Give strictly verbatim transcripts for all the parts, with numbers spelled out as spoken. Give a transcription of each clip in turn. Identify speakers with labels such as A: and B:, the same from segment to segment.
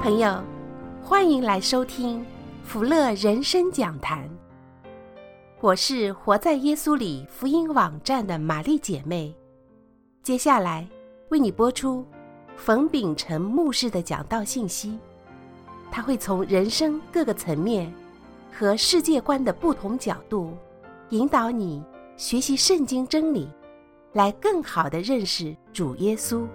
A: 朋友，欢迎来收听福乐人生讲坛。我是活在耶稣里福音网站的玛丽姐妹，接下来为你播出冯秉成牧师的讲道信息。他会从人生各个层面和世界观的不同角度，引导你学习圣经真理，来更好地认识主耶稣。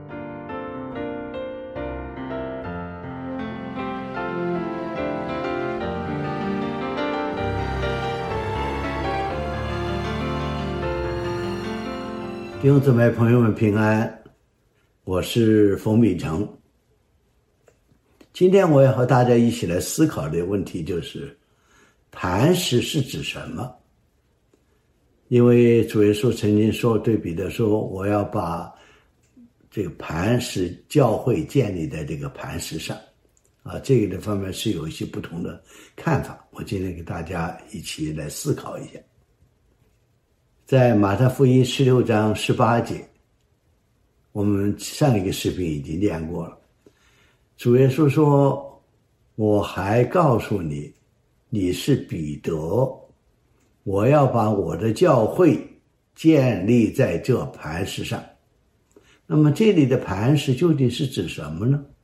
B: 弟兄姊妹朋友们平安，我是冯秉成。今天我要和大家一起来思考的问题就是磐石是指什么。因为主耶稣曾经说，对彼得说，我要把这个磐石教会建立在这个磐石上啊，这个的方面是有一些不同的看法，我今天给大家一起来思考一下。在马太福音十六章十八节，我们上一个视频已经念过了。主耶稣说，我还告诉你，你是彼得，我要把我的教会建立在这磐石上。那么这里的磐石究竟是指什么呢？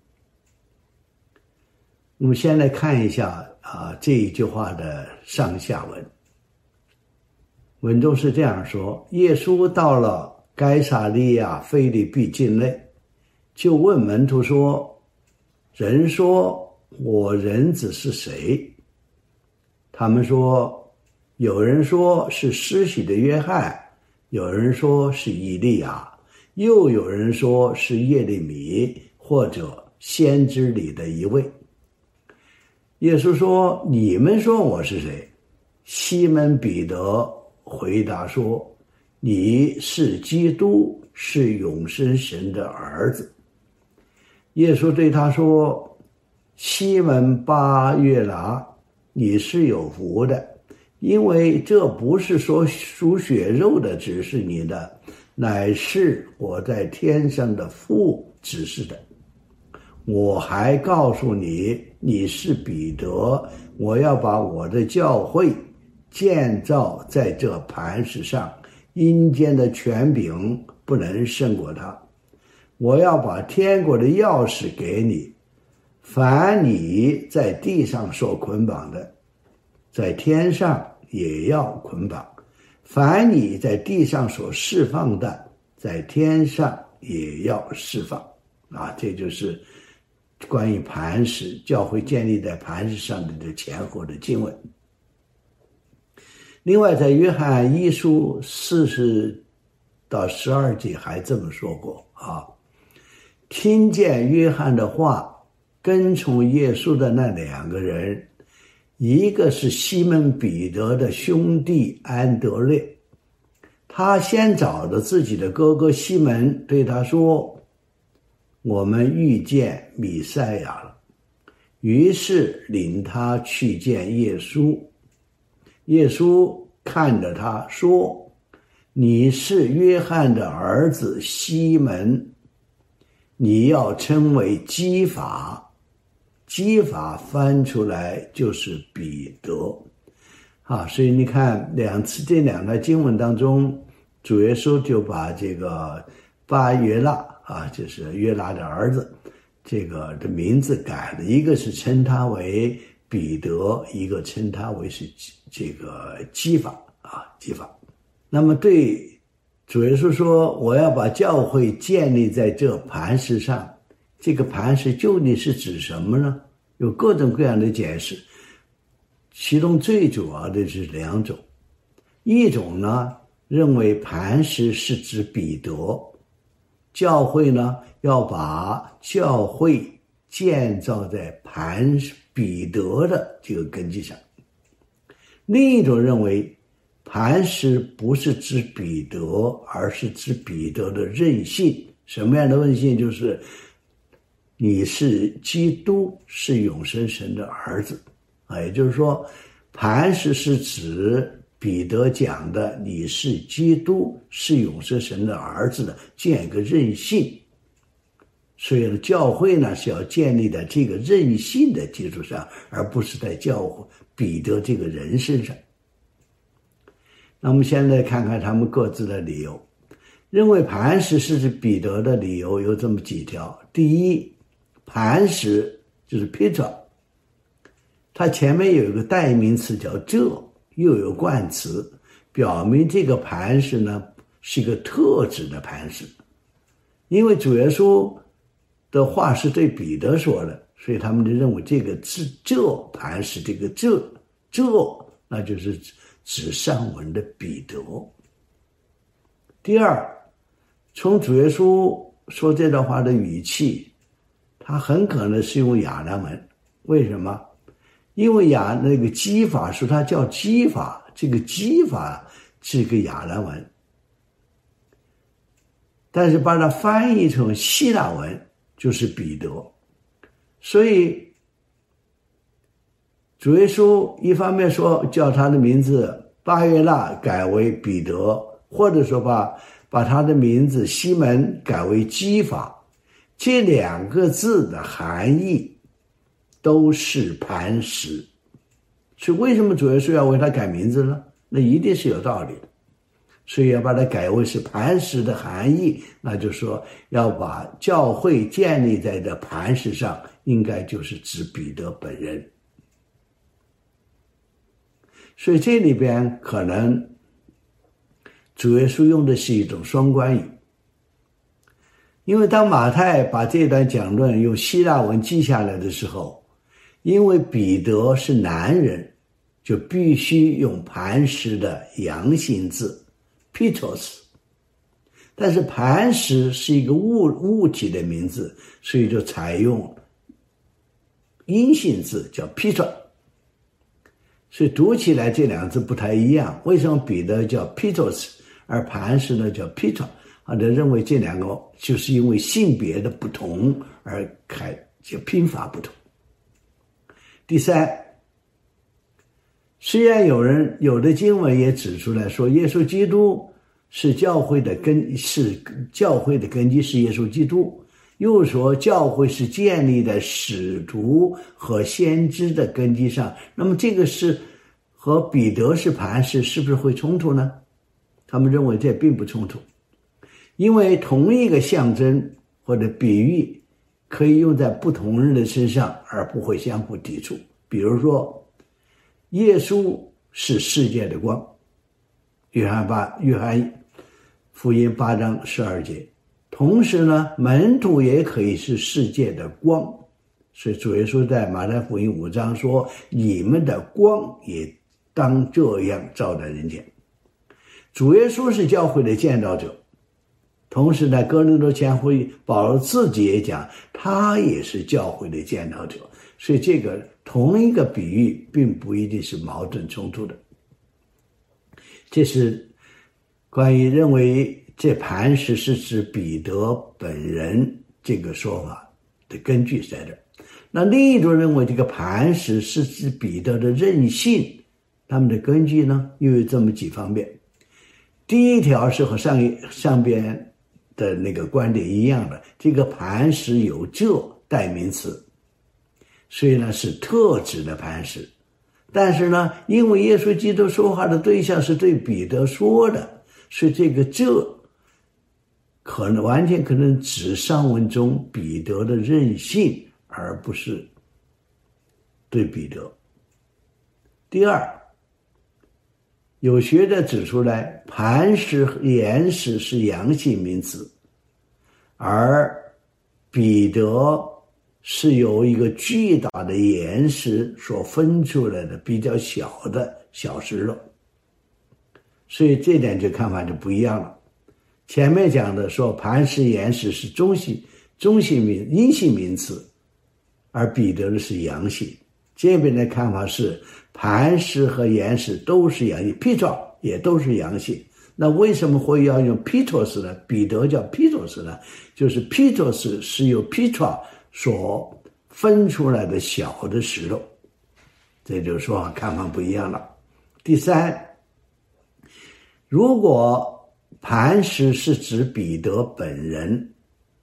B: 我们先来看一下啊这一句话的上下文。文中是这样说，耶稣到了该撒利亚腓立比境内，就问门徒说，人说我人子是谁？他们说，有人说是施洗的约翰，有人说是以利亚，又有人说是耶利米，或者先知里的一位。耶稣说，你们说我是谁？西门彼得回答说，你是基督，是永生神的儿子。耶稣对他说，西门巴约拿，你是有福的，因为这不是说属血肉的指示你的，乃是我在天上的父指示的。我还告诉你，你是彼得，我要把我的教会建造在这磐石上，阴间的权柄不能胜过他。我要把天国的钥匙给你，凡你在地上所捆绑的，在天上也要捆绑；凡你在地上所释放的，在天上也要释放。啊，这就是关于磐石，教会建立在磐石上的这前后的经文。另外，在约翰一书四十到十二节还这么说过啊，听见约翰的话，跟从耶稣的那两个人，一个是西门彼得的兄弟安德烈，他先找着自己的哥哥西门，对他说，我们遇见弥赛亚了，于是领他去见耶稣。耶稣看着他说，你是约翰的儿子西门，你要称为基法。基法翻出来就是彼得啊，所以你看两次这两段经文当中，主耶稣就把这个巴约纳啊，就是约拿的儿子，这个的名字改了，一个是称他为彼得，一个称他为是这个基法啊，基法。那么对主耶稣说，我要把教会建立在这磐石上，这个磐石究竟是指什么呢？有各种各样的解释，其中最主要的是两种。一种呢，认为磐石是指彼得，教会呢要把教会建造在磐石彼得的这个根基上。另一种认为磐石不是指彼得，而是指彼得的任性。什么样的任性？就是你是基督，是永生神的儿子啊，也就是说磐石是指彼得讲的你是基督，是永生神的儿子的这样一个任性。 所以呢，教会呢是要建立在这个任性的基础上，而不是在教会彼得这个人身上。那我们现在看看他们各自的理由。认为磐石是指彼得的理由有这么几条。第一，磐石就是 Peter， 它前面有一个代名词叫这，又有冠词，表明这个磐石呢是一个特指的磐石。因为主耶稣的话是对彼得说的，所以他们就认为这个是这磐石，这个这这那就是指上文的彼得。第二，从主耶稣说这段话的语气，他很可能是用亚兰文。为什么？因为亚那个基法说他叫基法，这个基法是一个亚兰文，但是把它翻译成希腊文就是彼得。所以主耶稣一方面说叫他的名字巴约纳改为彼得，或者说把把他的名字西门改为基法，这两个字的含义都是磐石。所以为什么主耶稣要为他改名字呢？那一定是有道理的。所以要把它改为是磐石的含义，那就是说要把教会建立在这磐石上，应该就是指彼得本人。所以这里边可能主耶稣用的是一种双关语，因为当马太把这段讲论用希腊文记下来的时候，因为彼得是男人，就必须用磐石的阳性字 Petros， 但是磐石是一个物物体的名字，所以就采用阴性字叫 Peter， 所以读起来这两个字不太一样。为什么彼得叫 Petros， 而磐石呢叫 Peter？ 啊，就认为这两个就是因为性别的不同而开就拼法不同。第三，虽然有人有的经文也指出来说耶稣基督是教会的根，是教会的根基是耶稣基督，又说教会是建立在使徒和先知的根基上，那么这个是和彼得是磐石是不是会冲突呢？他们认为这并不冲突，因为同一个象征或者比喻可以用在不同人的身上而不会相互抵触。比如说耶稣是世界的光，约翰八约翰福音八章十二节。同时呢，门徒也可以是世界的光，所以主耶稣在马太福音五章说，你们的光也当这样照在人间。主耶稣是教会的建造者，同时呢，哥林多前书保罗自己也讲，他也是教会的建造者，所以这个同一个比喻并不一定是矛盾冲突的。这是关于认为这磐石是指彼得本人这个说法的根据在这儿。那另一种认为这个磐石是指彼得的任性，他们的根据呢又有这么几方面。第一条是和上一上边的那个观点一样的，这个磐石有这代名词，所以呢是特指的磐石。但是呢，因为耶稣基督说话的对象是对彼得说的，所以这个这可能完全可能指上文中彼得的任性，而不是对彼得。第二，有学者指出来，磐石和岩石是阳性名词，而彼得是由一个巨大的岩石所分出来的比较小的小石头，所以这点就看法就不一样了。前面讲的说磐石岩石是中性中性名阴性名词，而彼得的是阳性。这边的看法是磐石和岩石都是阳性， Peter 也都是阳性。那为什么会要用 Petros 呢？彼得叫 Petros 呢？就是 Petros 是由 Peter 所分出来的小的石头，这就是说看法不一样了。第三，如果磐石是指彼得本人，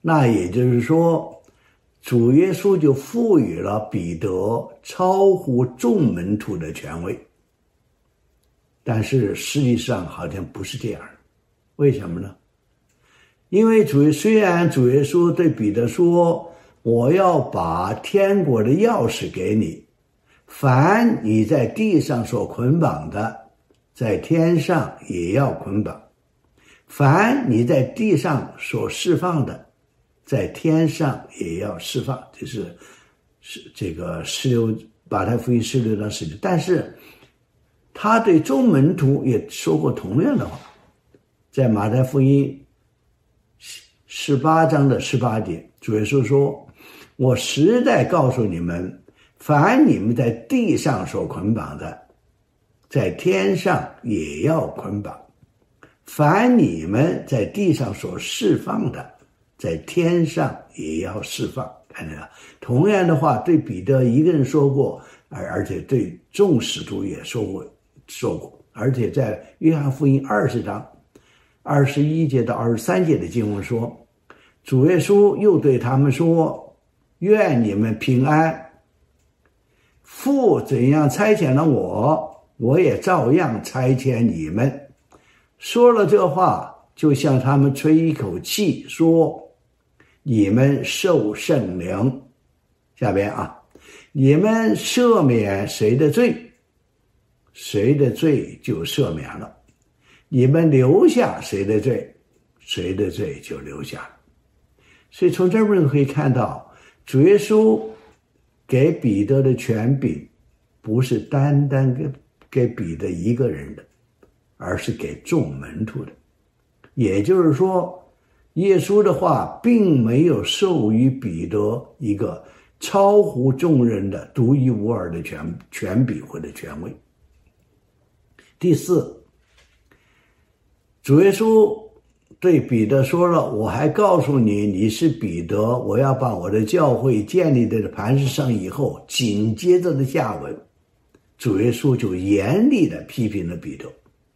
B: 那也就是说，主耶稣就赋予了彼得超乎众门徒的权威。但是实际上好像不是这样的，为什么呢？因为主虽然主耶稣对彼得说，我要把天国的钥匙给你，凡你在地上所捆绑的，在天上也要捆绑，凡你在地上所释放的，在天上也要释放。这是这个十六马太福音十六章十九。但是他对众门徒也说过同样的话，在马太福音十八章的十八节，主耶稣说，我实在告诉你们，凡你们在地上所捆绑的，在天上也要捆绑，凡你们在地上所释放的，在天上也要释放。看见了，同样的话对彼得一个人说过，而而且对众使徒也说过说过，而且在约翰福音二十章二十一节到二十三节的经文说，主耶稣又对他们说，愿你们平安，父怎样差遣了我，我也照样差遣你们。说了这话，就向他们吹一口气，说，你们受圣灵。下边啊，你们赦免谁的罪，谁的罪就赦免了，你们留下谁的罪，谁的罪就留下了。所以从这边可以看到，主耶稣给彼得的权柄不是单单给给彼得一个人的，而是给众门徒的。也就是说，耶稣的话并没有授予彼得一个超乎众人的独一无二的权权柄或者权威。第四，主耶稣对彼得说了，我还告诉你，你是彼得，我要把我的教会建立在磐石上以后，紧接着的下文，主耶稣就严厉地批评了彼得。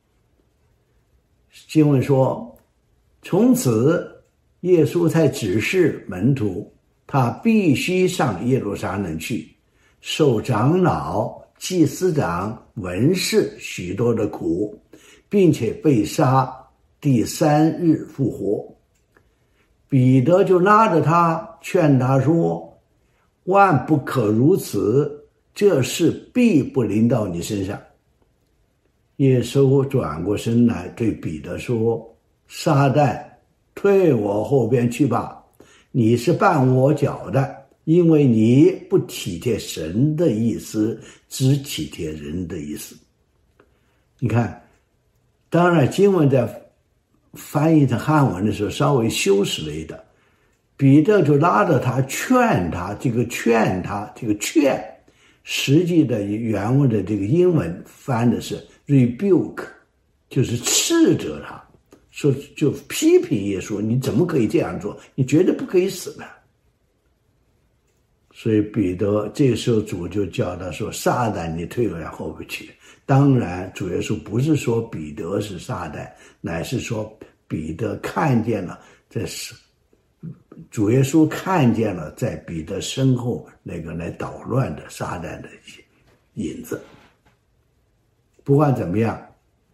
B: 经文说，从此耶稣才指示门徒，他必须上耶路撒冷去，受长老、祭司长、文士许多的苦，并且被杀，第三日复活。彼得就拉着他劝他说，万不可如此，这事必不临到你身上。耶稣转过身来对彼得说，撒旦，退我后边去吧，你是绊我脚的，因为你不体贴神的意思，只体贴人的意思。你看，当然经文在翻译成汉文的时候稍微修饰了一点，彼得就拉着他劝他，这个劝他，这个劝实际的原文的这个英文翻的是 rebuke， 就是斥责他，说就批评耶稣，你怎么可以这样做，你绝对不可以死的。所以彼得这个时候主就叫他说，撒旦，你退我后边去。当然主耶稣不是说彼得是撒旦，乃是说彼得看见了，在主耶稣看见了在彼得身后那个来捣乱的撒旦的影子。不管怎么样，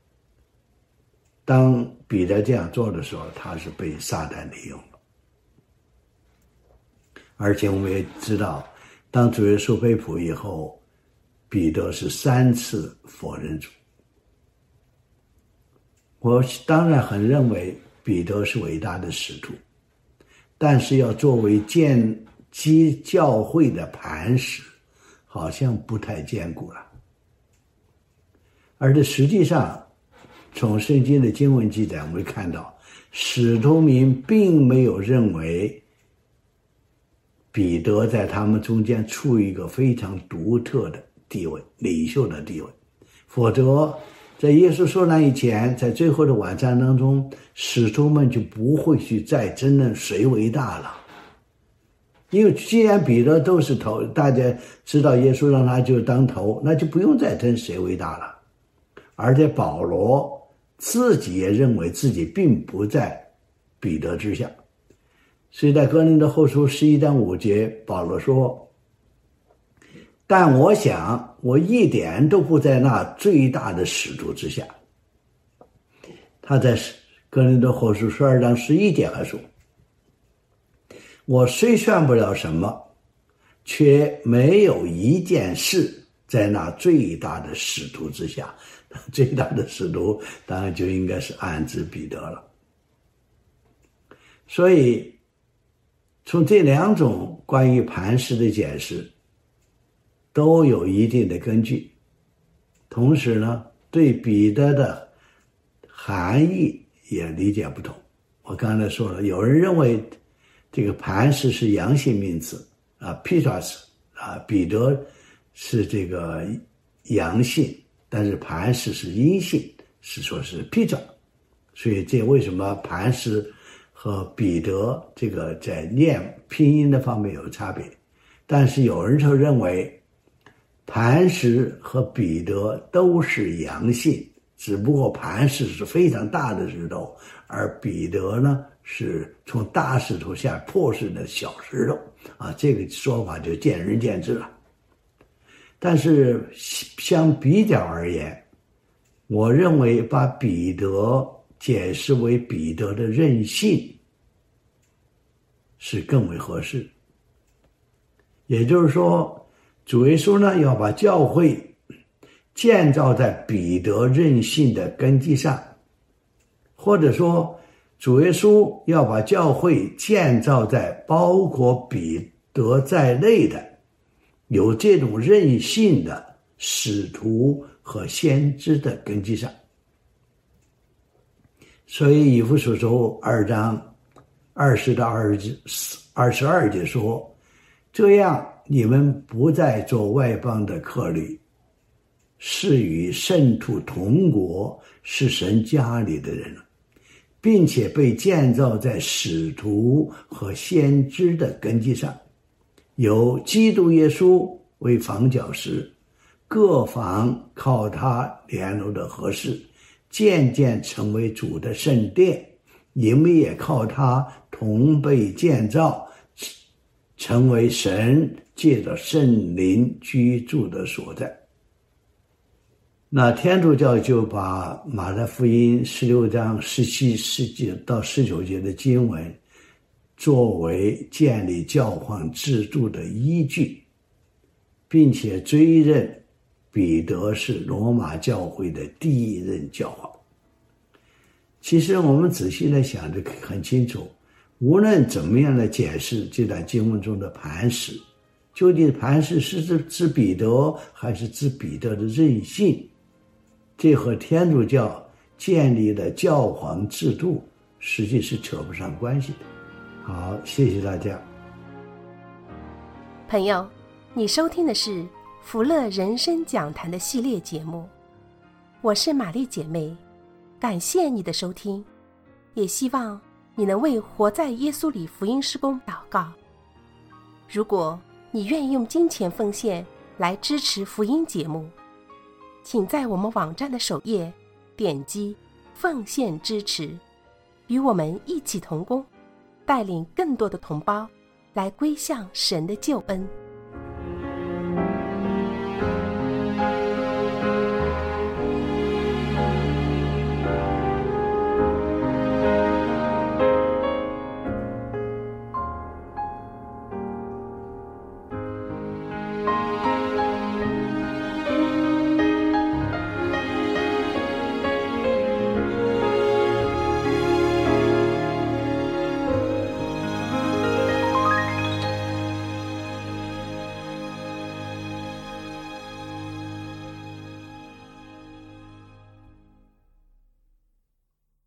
B: 当彼得这样做的时候，他是被撒旦利用了。而且我们也知道，当主耶稣被捕以后，彼得是三次否认主。我当然很认为彼得是伟大的使徒，但是要作为建基教会的磐石，好像不太坚固了。而这实际上，从圣经的经文记载，我们会看到，使徒们并没有认为彼得在他们中间处于一个非常独特的地位，领袖的地位。否则在耶稣受难以前，在最后的晚餐当中，使徒们就不会去再争论谁为大了。因为既然彼得都是头，大家知道耶稣让他就当头，那就不用再争谁为大了。而且保罗自己也认为自己并不在彼得之下， 所以在哥林多后书十一章五节，保罗说，但我想我一点都不在那最大的使徒之下。他在哥林多后书十二章十一节还说，我虽算不了什么，却没有一件事在那最大的使徒之下。最大的使徒当然就应该是暗指彼得了。所以从这两种关于磐石的解释都有一定的根据，同时呢，对彼得的含义也理解不同。我刚才说了，有人认为这个磐石是阳性名词啊 Petros 啊，彼得是这个阳性，但是磐石是阴性，是说是 Peter， 所以这为什么磐石和彼得这个在念拼音的方面有差别？但是有人就认为磐石和彼得都是阳性，只不过磐石是非常大的石头，而彼得呢是从大石头下破碎的小石头啊，这个说法就见仁见智了。但是相比较而言，我认为把彼得解释为彼得的任性是更为合适。也就是说，主耶稣呢要把教会建造在彼得任性的根基上，或者说主耶稣要把教会建造在包括彼得在内的有这种任性的使徒和先知的根基上。所以以弗所书二章二十到二十二节说，这样你们不再做外邦的客旅，是与圣徒同国，是神家里的人了，并且被建造在使徒和先知的根基上，有基督耶稣为房角石，各房靠他联络的合适，渐渐成为主的圣殿，你们也靠他同被建造，成为神借着圣灵居住的所在。那天主教就把马太福音十六章十七节到十九节的经文作为建立教皇制度的依据，并且追认彼得是罗马教会的第一任教皇。其实我们仔细来想就很清楚，无论怎么样的解释这段经文中的磐石，究竟磐石是指指彼得还是指彼得的任性，这和天主教建立的教皇制度实际是扯不上关系的。好，谢谢大家。
A: 朋友，你收听的是福乐人生讲坛的系列节目，我是玛丽姐妹，感谢你的收听，也希望你能为活在耶稣里福音事工祷告。如果你愿意用金钱奉献来支持福音节目，请在我们网站的首页点击奉献支持，与我们一起同工，带领更多的同胞来归向神的救恩。